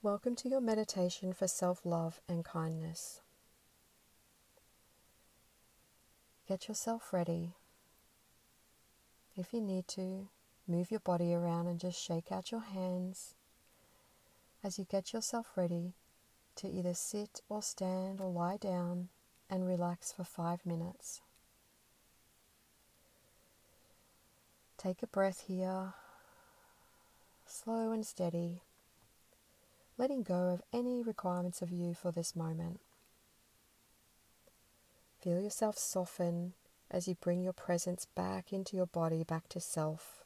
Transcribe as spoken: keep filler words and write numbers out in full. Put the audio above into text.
Welcome to your meditation for self-love and kindness. Get yourself ready. If you need to, move your body around and just shake out your hands as you get yourself ready to either sit or stand or lie down and relax for five minutes. Take a breath here, slow and steady, letting go of any requirements of you for this moment. Feel yourself soften as you bring your presence back into your body, back to self.